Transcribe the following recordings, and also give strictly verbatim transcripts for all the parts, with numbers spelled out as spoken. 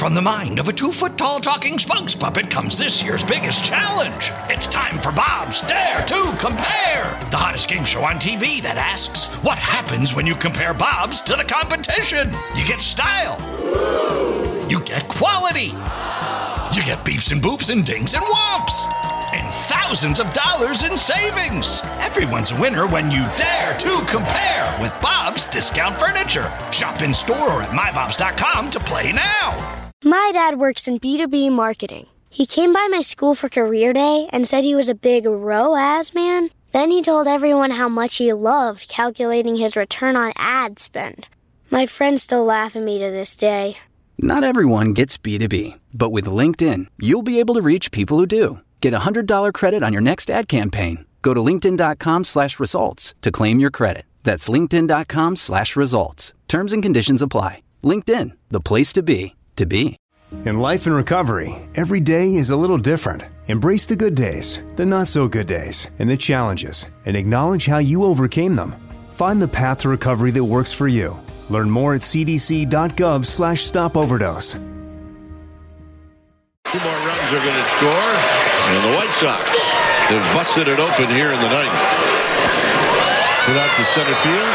From the mind of a two-foot-tall talking spokes puppet comes this year's biggest challenge. It's time for Bob's Dare to Compare, the hottest game show on T V that asks, what happens when you compare Bob's to the competition? You get style. You get quality. You get beeps and boops and dings and whomps. And thousands of dollars in savings. Everyone's a winner when you dare to compare with Bob's Discount Furniture. Shop in store or at my bobs dot com to play now. My dad works in B two B marketing. He came by my school for career day and said he was a big R O A S man. Then he told everyone how much he loved calculating his return on ad spend. My friends still laugh at me to this day. Not everyone gets B two B, but with LinkedIn, you'll be able to reach people who do. Get a one hundred dollars credit on your next ad campaign. Go to linkedin.com slash results to claim your credit. That's linkedin.com slash results. Terms and conditions apply. LinkedIn, the place to be, to be. In life and recovery, every day is a little different. Embrace the good days, the not so good days, and the challenges, and acknowledge how you overcame them. Find the path to recovery that works for you. Learn more at cdc.gov slash stop overdose. Two more runs are going to score, and the White Sox have busted it open here in the ninth. Put out to center field,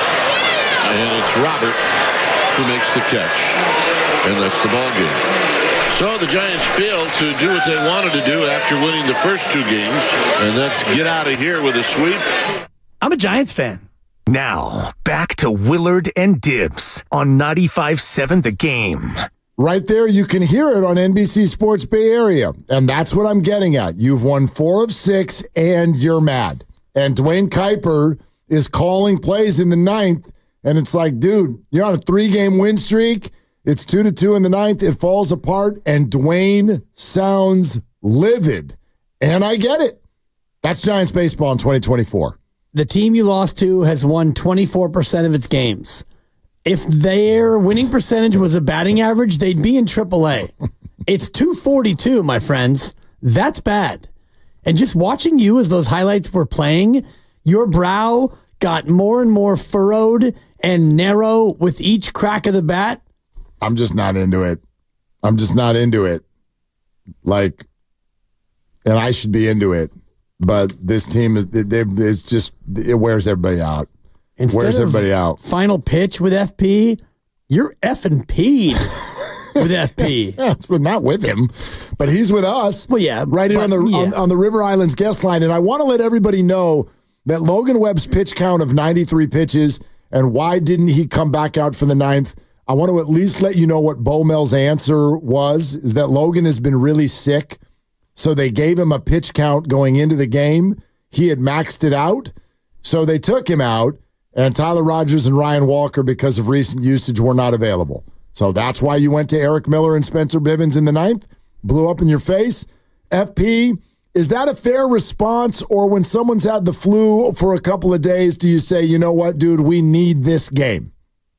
and it's Robert who makes the catch, and that's the ball game. So the Giants failed to do what they wanted to do after winning the first two games, and that's get out of here with a sweep. I'm a Giants fan. Now, back to Willard and Dibs on ninety-five point seven The Game. Right there, you can hear it on N B C Sports Bay Area, and that's what I'm getting at. You've won four of six, and you're mad. And Dwayne Kuiper is calling plays in the ninth, and it's like, dude, you're on a three-game win streak. It's two to two in the ninth. It falls apart, and Dwayne sounds livid. And I get it. That's Giants baseball in twenty twenty-four. The team you lost to has won twenty-four percent of its games. If their winning percentage was a batting average, they'd be in triple A. It's two forty-two, my friends. That's bad. And just watching you as those highlights were playing, your brow got more and more furrowed and narrow with each crack of the bat. I'm just not into it. I'm just not into it. Like, and I should be into it. But this team is it's just it wears everybody out. Instead wears everybody out. Final pitch with F P, you're effing P'd with F P. Yeah, it's not with him, but he's with us. Well, yeah, right here but, on the yeah. on, on the River Islands guest line, and I want to let everybody know that Logan Webb's pitch count of ninety-three pitches, and why didn't he come back out for the ninth? I want to at least let you know what Bo Mel's answer was: is that Logan has been really sick. So they gave him a pitch count going into the game. He had maxed it out. So they took him out, and Tyler Rogers and Ryan Walker, because of recent usage, were not available. So that's why you went to Eric Miller and Spencer Bivens in the ninth. Blew up in your face. F P, is that a fair response? Or when someone's had the flu for a couple of days, do you say, you know what, dude, we need this game?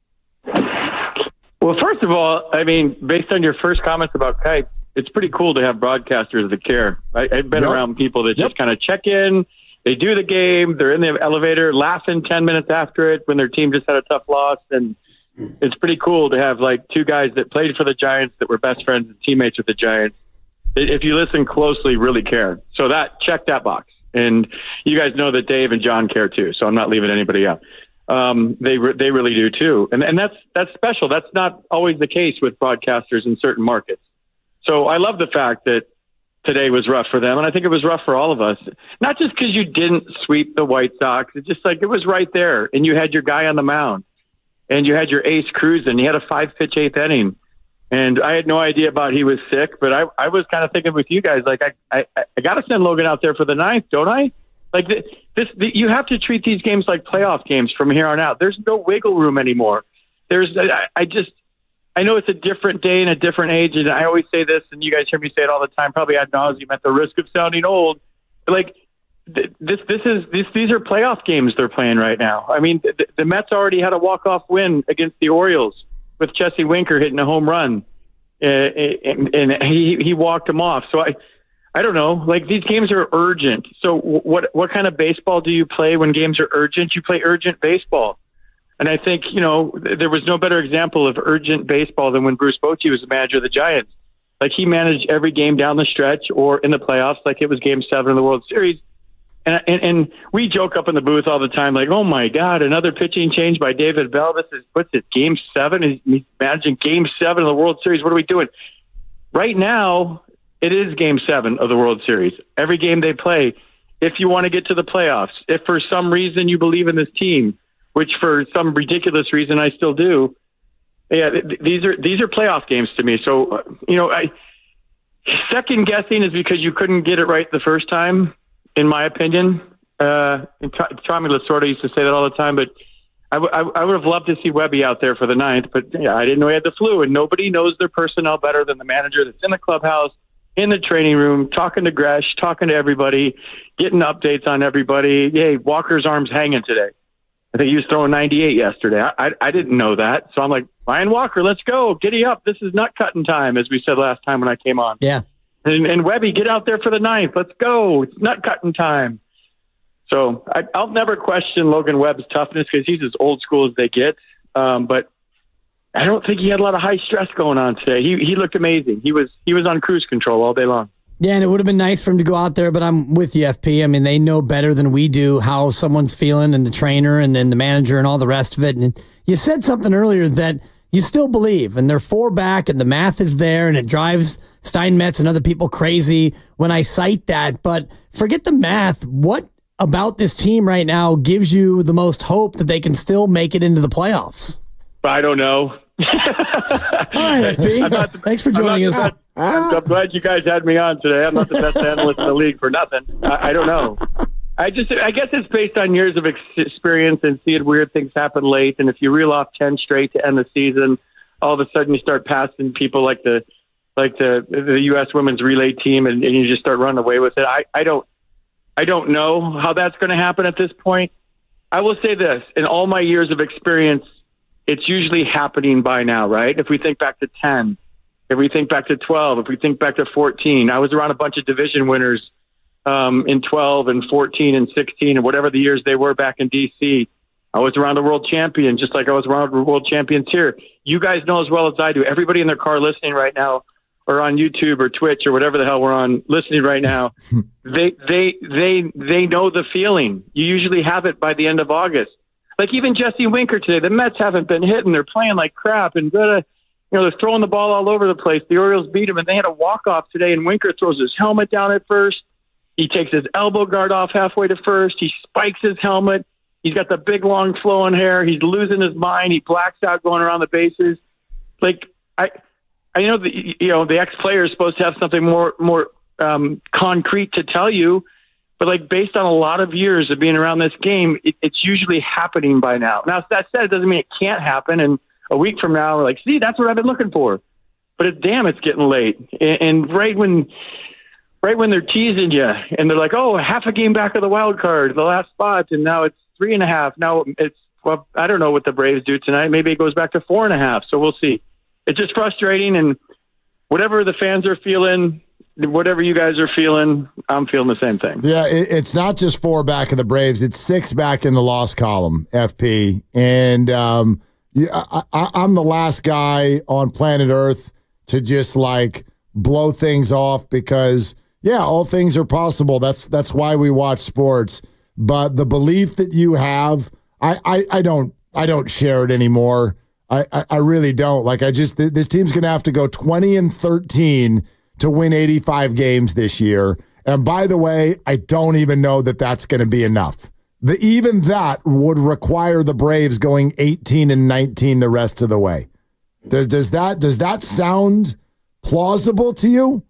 Well, first of all, I mean, based on your first comments about Kite, it's pretty cool to have broadcasters that care. I, I've been yep. around people that yep. just kind of check in. They do the game. They're in the elevator laughing ten minutes after it when their team just had a tough loss. And it's pretty cool to have like two guys that played for the Giants that were best friends and teammates with the Giants. If you listen closely, really care. So that check that box. And you guys know that Dave and John care too. So I'm not leaving anybody out. Um, they re- they really do too. And and that's that's special. That's not always the case with broadcasters in certain markets. So I love the fact that today was rough for them, and I think it was rough for all of us. Not just because you didn't sweep the White Sox. It's just like it was right there, and you had your guy on the mound, and you had your ace cruising. You had a five-pitch eighth inning, and I had no idea about he was sick, but I, I was kind of thinking with you guys, like, I, I, I got to send Logan out there for the ninth, don't I? Like, this, this the, you have to treat these games like playoff games from here on out. There's no wiggle room anymore. There's, I, I just... I know it's a different day and a different age, and I always say this, and you guys hear me say it all the time, probably ad nauseum at the risk of sounding old. But like th- this, this is this, these are playoff games they're playing right now. I mean, the, the Mets already had a walk-off win against the Orioles with Jesse Winker hitting a home run, uh, and, and he he walked them off. So I, I don't know. Like these games are urgent. So what what kind of baseball do you play when games are urgent? You play urgent baseball. And I think, you know, there was no better example of urgent baseball than when Bruce Bochy was the manager of the Giants. Like, he managed every game down the stretch or in the playoffs like it was Game seven of the World Series. And, and and we joke up in the booth all the time, like, oh, my God, another pitching change by David Bell. This is, what's it, Game seven? He's managing Game seven of the World Series. What are we doing? Right now, it is Game seven of the World Series. Every game they play, if you want to get to the playoffs, if for some reason you believe in this team, which for some ridiculous reason I still do, yeah, th- these are these are playoff games to me. So, uh, you know, I second guessing is because you couldn't get it right the first time, in my opinion. Uh, and Tommy Lasorda used to say that all the time, but I, w- I would have loved to see Webby out there for the ninth, but yeah, I didn't know he had the flu, and nobody knows their personnel better than the manager that's in the clubhouse, in the training room, talking to Gresh, talking to everybody, getting updates on everybody. Yay, Walker's arm's hanging today. I think he was throwing ninety-eight yesterday. I, I I didn't know that. So I'm like, Ryan Walker, let's go. Giddy up. This is nut cutting time, as we said last time when I came on. Yeah. And, and Webby, get out there for the ninth. Let's go. It's nut cutting time. So I, I'll never question Logan Webb's toughness because he's as old school as they get. Um, but I don't think he had a lot of high stress going on today. He he looked amazing. He was he was on cruise control all day long. Yeah, and it would have been nice for him to go out there, but I'm with you, F P. I mean, they know better than we do how someone's feeling, and the trainer and then the manager and all the rest of it. And you said something earlier that you still believe, and they're four back, and the math is there, and it drives Steinmetz and other people crazy when I cite that. But forget the math. What about this team right now gives you the most hope that they can still make it into the playoffs? I don't know. All right, F P. The, Thanks for joining us. Best, I'm, I'm glad you guys had me on today. I'm not the best analyst in the league for nothing. I, I don't know. I just, I guess it's based on years of ex- experience and seeing weird things happen late. And if you reel off ten straight to end the season, all of a sudden you start passing people like the, like the the U S women's relay team, and, and you just start running away with it. I, I don't, I don't know how that's going to happen at this point. I will say this: in all my years of experience, it's usually happening by now, right? If we think back to ten, if we think back to twelve, if we think back to fourteen, I was around a bunch of division winners um, in twelve and fourteen and sixteen and whatever the years they were back in D C. I was around a world champion, just like I was around world champions here. You guys know as well as I do. Everybody in their car listening right now, or on YouTube or Twitch or whatever the hell we're on listening right now, they they they they know the feeling. You usually have it by the end of August. Like even Jesse Winker today, the Mets haven't been hitting. They're playing like crap, and uh, you know they're throwing the ball all over the place. The Orioles beat them, and they had a walk off today. And Winker throws his helmet down at first. He takes his elbow guard off halfway to first. He spikes his helmet. He's got the big long flowing hair. He's losing his mind. He blacks out going around the bases. Like I, I know that you know the ex player is supposed to have something more more um, concrete to tell you. But like based on a lot of years of being around this game, it, it's usually happening by now. Now, that said, it doesn't mean it can't happen. And a week from now, we're like, see, that's what I've been looking for. But it, damn, it's getting late. And, and right when, right when they're teasing you, and they're like, oh, half a game back of the wild card, the last spot, and now it's three and a half. Now it's well, I don't know what the Braves do tonight. Maybe it goes back to four and a half. So we'll see. It's just frustrating, and whatever the fans are feeling. Whatever you guys are feeling, I'm feeling the same thing. Yeah, it, it's not just four back in the Braves. It's six back in the loss column, F P. And um, yeah, I, I, I'm the last guy on planet Earth to just, like, blow things off because, yeah, all things are possible. That's that's why we watch sports. But the belief that you have, I, I, I don't I don't share it anymore. I, I, I really don't. Like, I just – this team's going to have to go twenty and thirteen to win eighty-five games this year. And by the way, I don't even know that that's going to be enough. The, even that would require the Braves going eighteen and nineteen the rest of the way. Does, does that does that sound plausible to you?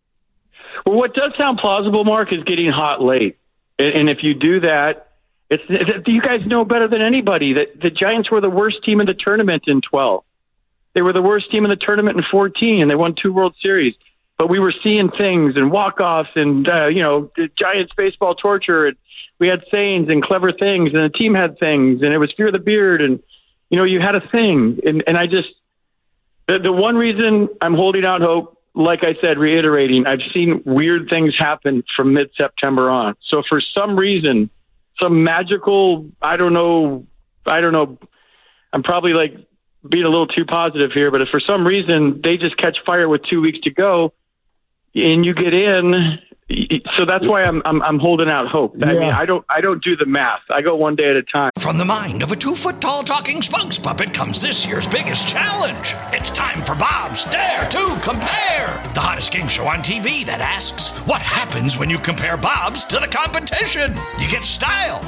Well, what does sound plausible, Mark, is getting hot late. And, and if you do that, it's, it, you guys know better than anybody that the Giants were the worst team in the tournament in twelve. They were the worst team in the tournament in fourteen, and they won two World Series. But we were seeing things and walk-offs and, uh, you know, Giants baseball torture. And we had sayings and clever things, and the team had things, and it was Fear the Beard. And, you know, you had a thing. And, and I just, the, the one reason I'm holding out hope, like I said, reiterating, I've seen weird things happen from mid-September on. So for some reason, some magical, I don't know, I don't know, I'm probably like being a little too positive here, but if for some reason they just catch fire with two weeks to go and you get in, so that's why I'm I'm, I'm holding out hope. I Yeah. mean, I don't I don't do the math. I go one day at a time. From the mind of a two-foot-tall talking spokes puppet comes this year's biggest challenge. It's time for Bob's Dare to Compare, the hottest game show on T V that asks, what happens when you compare Bob's to the competition? You get style.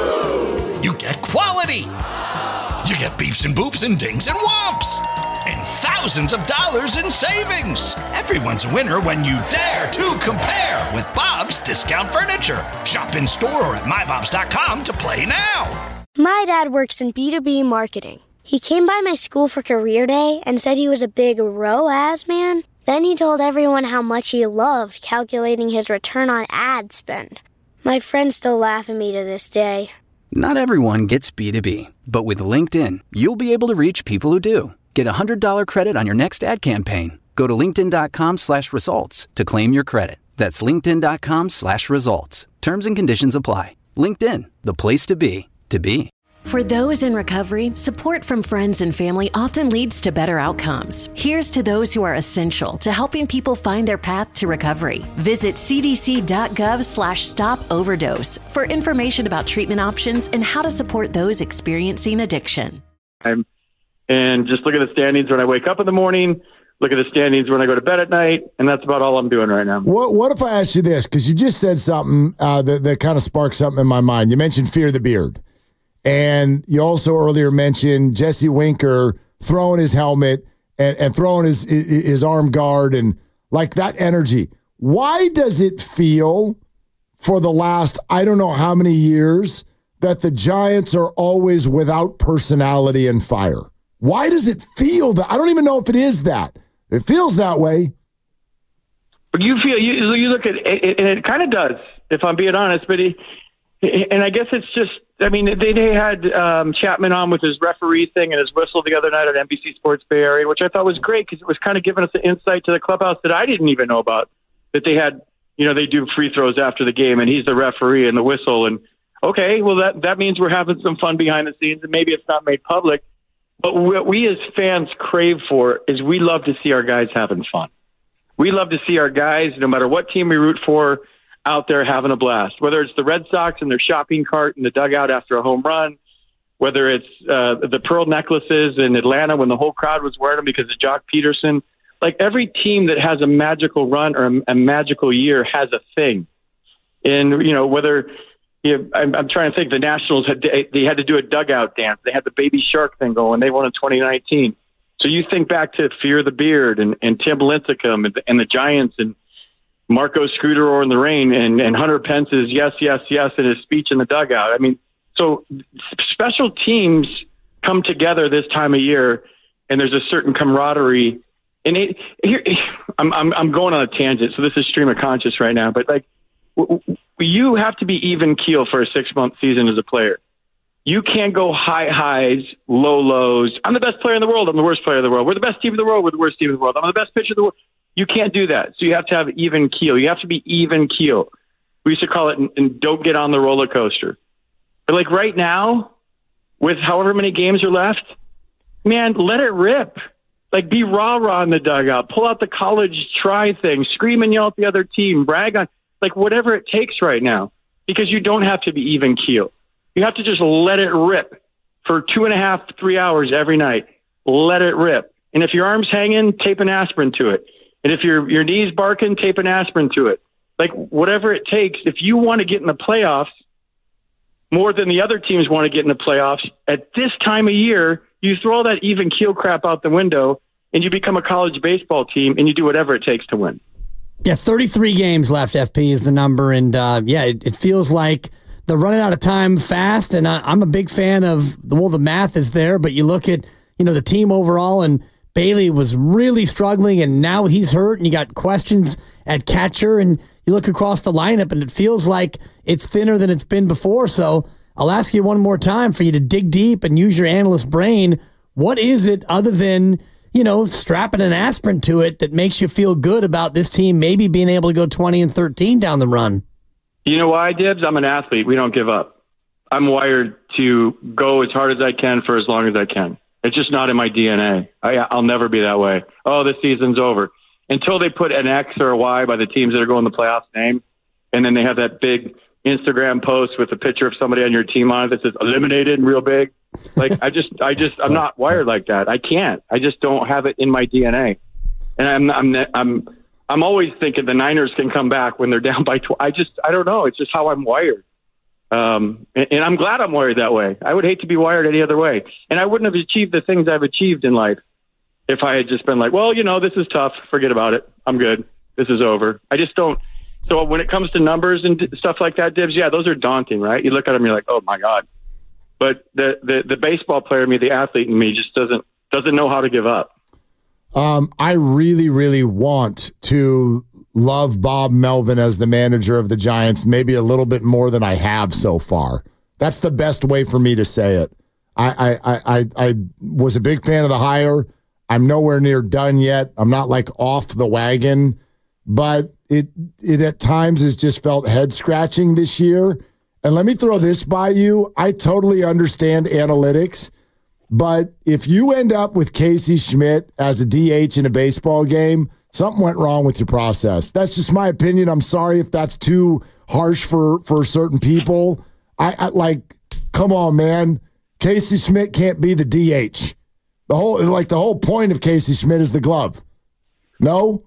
You get quality. You get beeps and boops and dings and whomps. And thousands of dollars in savings. Everyone's a winner when you dare to compare with Bob's Discount Furniture. Shop in store or at my bobs dot com to play now. My dad works in B two B marketing. He came by my school for career day and said he was a big R O A S man. Then he told everyone how much he loved calculating his return on ad spend. My friends still laugh at me to this day. Not everyone gets B two B, but with LinkedIn, you'll be able to reach people who do. Get a one hundred dollars credit on your next ad campaign. Go to linkedin.com slash results to claim your credit. That's linkedin.com slash results. Terms and conditions apply. LinkedIn, the place to be, to be. For those in recovery, support from friends and family often leads to better outcomes. Here's to those who are essential to helping people find their path to recovery. Visit cdc.gov slash stop overdose for information about treatment options and how to support those experiencing addiction. I'm, and just look at the standings when I wake up in the morning, look at the standings when I go to bed at night, and that's about all I'm doing right now. What What if I asked you this? Because you just said something uh, that, that kind of sparked something in my mind. You mentioned Fear the Beard. And you also earlier mentioned Jesse Winker throwing his helmet and, and throwing his, his arm guard and like that energy. Why does it feel for the last, I don't know how many years, that the Giants are always without personality and fire? Why does it feel that? I don't even know if it is that. It feels that way. But you feel, you, you look at it, and it kind of does, if I'm being honest, but he, and I guess it's just, I mean, they, they had um, Chapman on with his referee thing and his whistle the other night at N B C Sports Bay Area, which I thought was great because it was kind of giving us an insight to the clubhouse that I didn't even know about, that they had, you know, they do free throws after the game and he's the referee and the whistle. And okay, well, that, that means we're having some fun behind the scenes and maybe it's not made public. But what we as fans crave for is we love to see our guys having fun. We love to see our guys, no matter what team we root for, out there having a blast, whether it's the Red Sox and their shopping cart in the dugout after a home run, whether it's uh, the pearl necklaces in Atlanta when the whole crowd was wearing them because of Jock Peterson. Like every team that has a magical run or a, a magical year has a thing. And, you know, whether you know, I'm, I'm trying to think, the Nationals had they had to do a dugout dance. They had the baby shark thing going. They won in twenty nineteen. So you think back to Fear the Beard and, and Tim Lincecum and, and the Giants and Marco Scudero in the rain and, and Hunter Pence's yes, yes, yes in his speech in the dugout. I mean, so special teams come together this time of year, and there's a certain camaraderie. And it, here, I'm, I'm I'm going on a tangent, so this is stream of conscious right now. But like, w- w- you have to be even keel for a six month season as a player. You can't go high highs, low lows. I'm the best player in the world. I'm the worst player in the world. We're the best team in the world. We're the worst team in the world. I'm the best pitcher in the world. You can't do that. So you have to have even keel. You have to be even keel. We used to call it, and don't get on the roller coaster. But like right now, with however many games are left, man, let it rip. Like be rah-rah in the dugout. Pull out the college try thing. Scream and yell at the other team. Brag on, like whatever it takes right now. Because you don't have to be even keel. You have to just let it rip for two and a half, three hours every night. Let it rip. And if your arm's hanging, tape an aspirin to it. And if your your knee's barking, tape an aspirin to it. Like whatever it takes. If you want to get in the playoffs more than the other teams want to get in the playoffs, at this time of year, you throw all that even keel crap out the window and you become a college baseball team and you do whatever it takes to win. Yeah, thirty-three games left, F P is the number. And uh, yeah, it, it feels like they're running out of time fast. And I, I'm a big fan of, well, the math is there, but you look at, you know, the team overall, and Bailey was really struggling, and now he's hurt, and you got questions at catcher, and you look across the lineup, and it feels like it's thinner than it's been before. So I'll ask you one more time for you to dig deep and use your analyst brain. What is it other than, you know, strapping an aspirin to it that makes you feel good about this team maybe being able to go twenty and thirteen down the run? You know why, Dibs? I'm an athlete. We don't give up. I'm wired to go as hard as I can for as long as I can. It's just not in my D N A. I, I'll never be that way. Oh, the season's over. Until they put an X or a Y by the teams that are going to the playoffs name, and then they have that big Instagram post with a picture of somebody on your team on it that says eliminated real big. Like, I just, I just, I'm not wired like that. I can't. I just don't have it in my D N A. And I'm, I'm, I'm, I'm always thinking the Niners can come back when they're down by twelve. I just, I don't know. It's just how I'm wired. Um, and, and I'm glad I'm wired that way. I would hate to be wired any other way. And I wouldn't have achieved the things I've achieved in life if I had just been like, well, you know, this is tough. Forget about it. I'm good. This is over. I just don't. So when it comes to numbers and stuff like that, Dibs, yeah, those are daunting, right? You look at them, you're like, oh my God. But the, the, the baseball player in me, the athlete in me just doesn't, doesn't know how to give up. Um, I really, really want to love Bob Melvin as the manager of the Giants, maybe a little bit more than I have so far. That's the best way for me to say it. I, I, I, I was a big fan of the hire. I'm nowhere near done yet. I'm not like off the wagon, but it, it at times has just felt head scratching this year. And let me throw this by you. I totally understand analytics, but if you end up with Casey Schmidt as a D H in a baseball game, something went wrong with your process. That's just my opinion. I'm sorry if that's too harsh for, for certain people. I, I like, come on, man. Casey Schmidt can't be the D H. The whole, like the whole point of Casey Schmidt is the glove. No?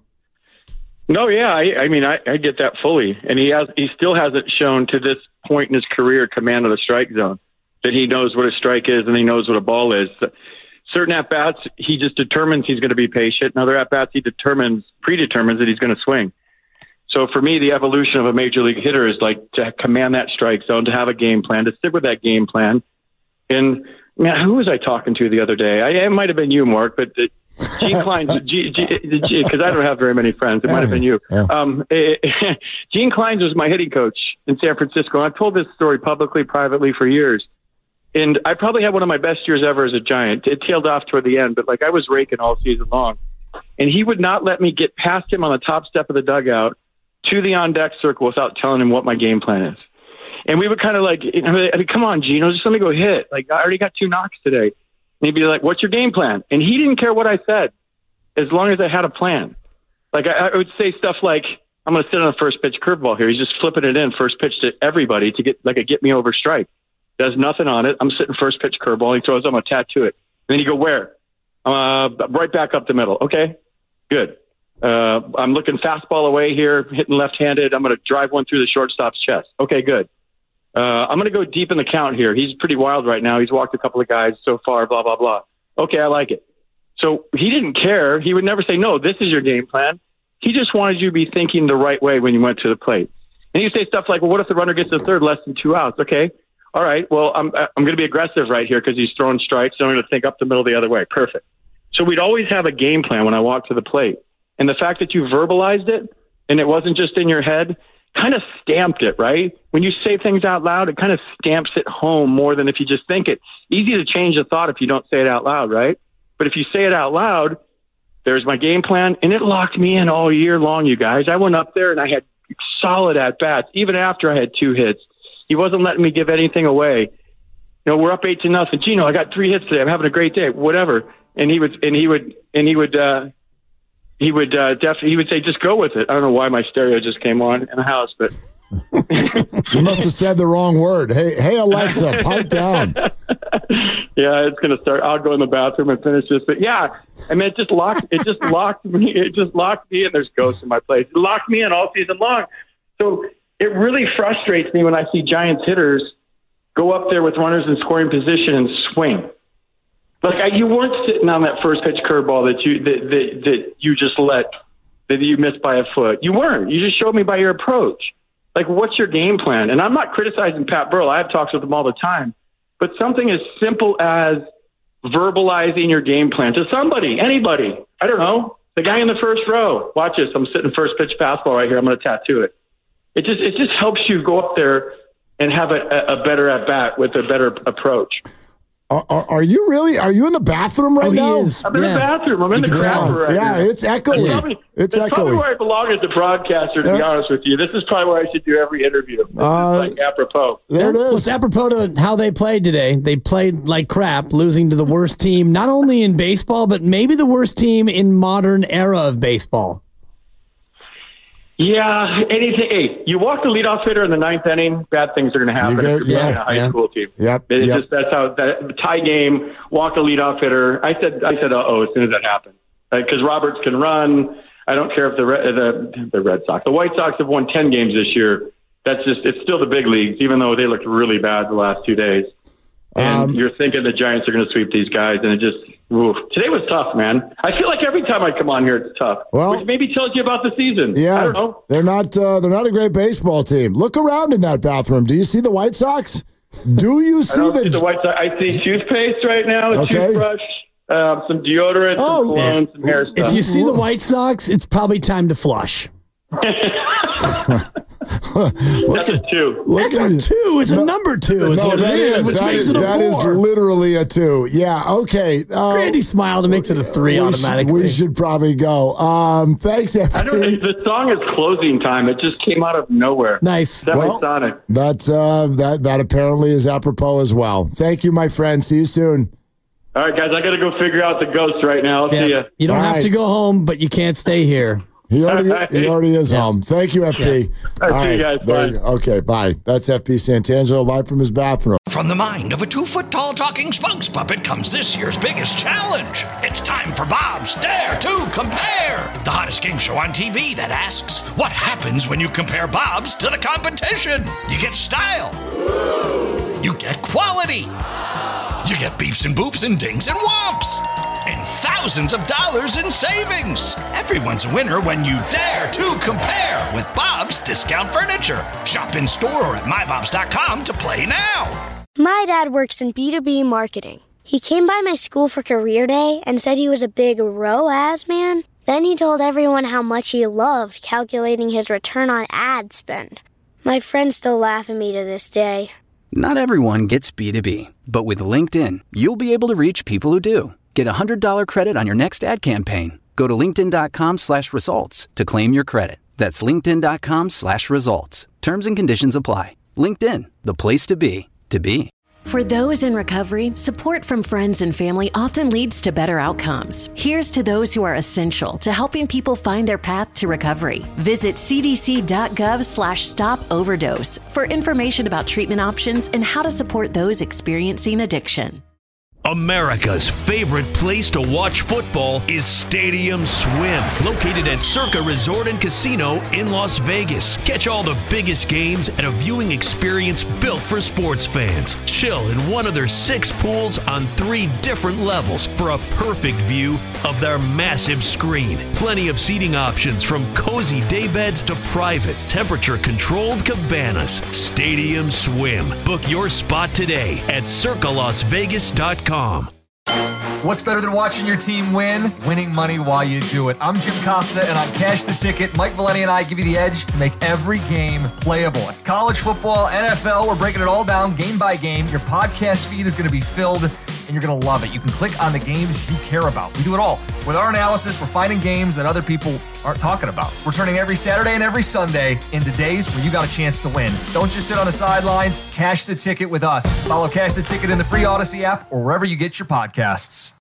No, yeah. I, I mean, I, I get that fully. And he has, he still hasn't shown to this point in his career command of the strike zone, that he knows what a strike is and he knows what a ball is. Certain at-bats, he just determines he's going to be patient. And other at-bats, he determines, predetermines that he's going to swing. So for me, the evolution of a major league hitter is like to command that strike zone, to have a game plan, to stick with that game plan. And man, who was I talking to the other day? I, it might have been you, Mark, but the, Gene Klein, because I don't have very many friends. It might have been you. Yeah. Um, it, Gene Kleins was my hitting coach in San Francisco. I've told this story publicly, privately for years. And I probably had one of my best years ever as a Giant. It tailed off toward the end, but like I was raking all season long. And he would not let me get past him on the top step of the dugout to the on-deck circle without telling him what my game plan is. And we would kind of like, I mean, come on, Gino, just let me go hit. Like, I already got two knocks today. And he'd be like, what's your game plan? And he didn't care what I said, as long as I had a plan. Like, I, I would say stuff like, I'm going to sit on a first pitch curveball here. He's just flipping it in first pitch to everybody to get like a get me over strike. Does nothing on it. I'm sitting first pitch curveball. He throws, I'm going to tattoo it. And then you go, where? Uh, right back up the middle. Okay, good. Uh, I'm looking fastball away here, hitting left-handed. I'm going to drive one through the shortstop's chest. Okay, good. Uh, I'm going to go deep in the count here. He's pretty wild right now. He's walked a couple of guys so far, blah, blah, blah. Okay, I like it. So he didn't care. He would never say, no, this is your game plan. He just wanted you to be thinking the right way when you went to the plate. And he'd say stuff like, well, what if the runner gets to third less than two outs? Okay, all right, well, I'm, I'm going to be aggressive right here because he's throwing strikes, so I'm going to think up the middle the other way. Perfect. So we'd always have a game plan when I walked to the plate. And the fact that you verbalized it and it wasn't just in your head kind of stamped it, right? When you say things out loud, it kind of stamps it home more than if you just think it. Easy to change a thought if you don't say it out loud, right? But if you say it out loud, there's my game plan, and it locked me in all year long, you guys. I went up there and I had solid at-bats, even after I had two hits. He wasn't letting me give anything away. You know, we're up eight to nothing. Gino, I got three hits today. I'm having a great day. Whatever. And he would, and he would, and he would, uh, he would uh, definitely. He would say, "Just go with it." I don't know why my stereo just came on in the house, but you must have said the wrong word. Hey, hey, Alexa, pipe down. Yeah, it's gonna start. I'll go in the bathroom and finish this. But yeah, I mean, it just locked. It just locked me. It just locked me in. There's ghosts in my place. It locked me in all season long. So it really frustrates me when I see Giants hitters go up there with runners in scoring position and swing. Like I, you weren't sitting on that first pitch curveball that you that, that that you just let that you missed by a foot. You weren't. You just showed me by your approach. Like, what's your game plan? And I'm not criticizing Pat Burrell. I have talks with him all the time. But something as simple as verbalizing your game plan to somebody, anybody. I don't know, the guy in the first row. Watch this. I'm sitting first pitch fastball right here. I'm going to tattoo it. It just it just helps you go up there and have a, a better at bat with a better approach. Are, are, are you really? Are you in the bathroom right oh, now? He is. I'm in yeah. the bathroom. I'm in You the can tell. grabber right Yeah, now. it's echoey. It's probably, It's it's probably echoey. where I belong as a broadcaster, to Yeah. be honest with you. This is probably where I should do every interview. This Uh, is like apropos. There it Well, is. it's apropos to how they played today. They played like crap, losing to the worst team, not only in baseball, but maybe the worst team in modern era of baseball. Yeah, anything. Hey, you walk the leadoff hitter in the ninth inning, bad things are going to happen You get- if you're playing yeah, a high yeah. school team. Yep, It's yep. just that's how that tie game. Walk the leadoff hitter. I said, I said, uh oh, as soon as that happened, because Roberts can run. I don't care if the Red- the the Red Sox, the White Sox have won ten games this year. That's just it's still the big leagues, even though they looked really bad the last two days. And Um, you're thinking the Giants are going to sweep these guys, and it just oof. Today was tough, man. I feel like every time I come on here, it's tough. Well- which maybe tells you about the season. Yeah, I don't know. they're not. Uh, they're not a great baseball team. Look around in that bathroom. Do you see the White Sox? Do you I see don't the? see the White Sox. I see toothpaste right now, a Okay. toothbrush, um, some deodorant, Oh, some cologne, some hair stuff. If you see the White Sox, it's probably time to flush. That's a two. Look That's at a two. It's a number two. Is No, what that it is, is which that makes is it a that is four. literally a two. Yeah. Okay. Uh, Randy smiled and makes it a three we automatically. Should, we should probably go. Um, thanks, F P. I don't know. The song is closing time. It just came out of nowhere. Nice. Well, Sonic. That's uh, that that apparently is apropos as well. Thank you, my friend. See you soon. All right, guys, I got to go figure out the ghost right now. I'll Yeah. see you. You don't All have right. to go home, but you can't stay here. He already he already is Yeah. home. Thank you, F P. All right, see you guys. there Bye. you go. Okay, bye. That's F P Santangelo live from his bathroom. From the mind of a two-foot-tall talking spokes puppet comes this year's biggest challenge. It's time for Bob's Dare to Compare, the hottest game show on T V that asks, what happens when you compare Bob's to the competition? You get style. You get quality. You get beeps and boops and dings and whomps. And thousands of dollars in savings. Everyone's a winner when you dare to compare with Bob's Discount Furniture. Shop in store or at my bobs dot com to play now. My dad works in B two B marketing. He came by my school for career day and said he was a big R O A S man. Then he told everyone how much he loved calculating his return on ad spend. My friends still laugh at me to this day. Not everyone gets B two B, but with LinkedIn, you'll be able to reach people who do. Get a one hundred dollars credit on your next ad campaign. Go to linkedin.com slash results to claim your credit. That's linkedin.com slash results. Terms and conditions apply. LinkedIn, the place to be, to be. For those in recovery, support from friends and family often leads to better outcomes. Here's to those who are essential to helping people find their path to recovery. Visit cdc.gov slash stop overdose for information about treatment options and how to support those experiencing addiction. America's favorite place to watch football is Stadium Swim, located at Circa Resort and Casino in Las Vegas. Catch all the biggest games at a viewing experience built for sports fans. Chill in one of their six pools on three different levels for a perfect view of their massive screen. Plenty of seating options from cozy daybeds to private, temperature-controlled cabanas. Stadium Swim. Book your spot today at circa las vegas dot com. What's better than watching your team win? Winning money while you do it. I'm Jim Costa, and on Cash the Ticket, Mike Valeni and I give you the edge to make every game playable. College football, N F L, we're breaking it all down game by game. Your podcast feed is going to be filled, and you're going to love it. You can click on the games you care about. We do it all. With our analysis, we're finding games that other people aren't talking about. We're turning every Saturday and every Sunday into days where you got a chance to win. Don't just sit on the sidelines. Cash the Ticket with us. Follow Cash the Ticket in the free Odyssey app or wherever you get your podcasts.